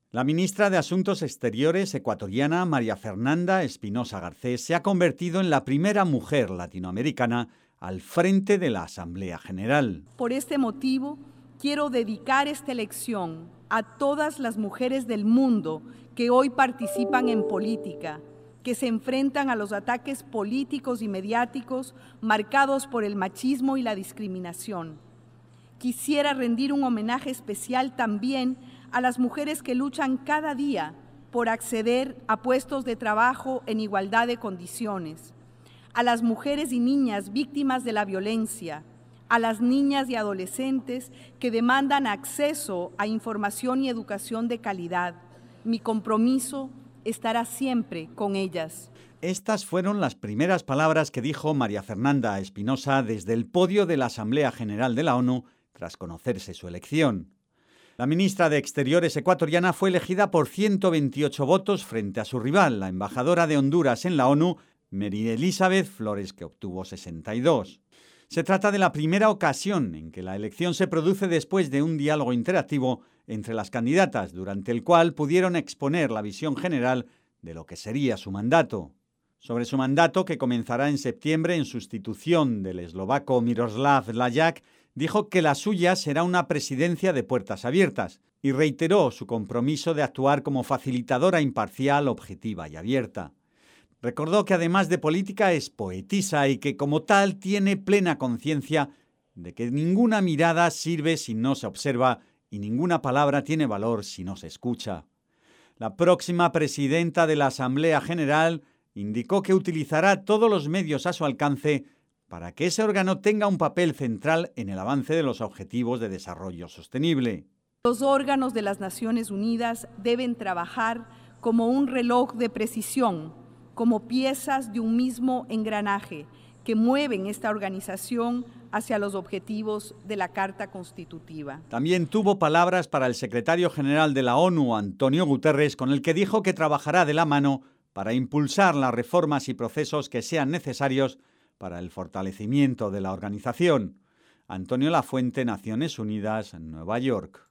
La ministra de Asuntos Exteriores ecuatoriana, María Fernanda Espinosa Garcés, se ha convertido en la primera mujer latinoamericana al frente de la Asamblea General. Por este motivo, quiero dedicar esta elección a todas las mujeres del mundo que hoy participan en política, que se enfrentan a los ataques políticos y mediáticos marcados por el machismo y la discriminación. Quisiera rendir un homenaje especial también a las mujeres que luchan cada día por acceder a puestos de trabajo en igualdad de condiciones, a las mujeres y niñas víctimas de la violencia, a las niñas y adolescentes que demandan acceso a información y educación de calidad. Mi compromiso estará siempre con ellas. Estas fueron las primeras palabras que dijo María Fernanda Espinosa desde el podio de la Asamblea General de la ONU tras conocerse su elección. La ministra de Exteriores ecuatoriana fue elegida por 128 votos frente a su rival, la embajadora de Honduras en la ONU, Mary Elizabeth Flores, que obtuvo 62. Se trata de la primera ocasión en que la elección se produce después de un diálogo interactivo entre las candidatas, durante el cual pudieron exponer la visión general de lo que sería su mandato. Sobre su mandato, que comenzará en septiembre en sustitución del eslovaco Miroslav Lajčák, dijo que la suya será una presidencia de puertas abiertas y reiteró su compromiso de actuar como facilitadora imparcial, objetiva y abierta. Recordó que además de política es poetisa y que como tal tiene plena conciencia de que ninguna mirada sirve si no se observa y ninguna palabra tiene valor si no se escucha. La próxima presidenta de la Asamblea General indicó que utilizará todos los medios a su alcance para que ese órgano tenga un papel central en el avance de los objetivos de desarrollo sostenible. Los órganos de las Naciones Unidas deben trabajar como un reloj de precisión, como piezas de un mismo engranaje que mueven esta organización hacia los objetivos de la Carta Constitutiva. También tuvo palabras para el secretario general de la ONU, Antonio Guterres, con el que dijo que trabajará de la mano para impulsar las reformas y procesos que sean necesarios para el fortalecimiento de la organización. Antonio Lafuente, Naciones Unidas, Nueva York.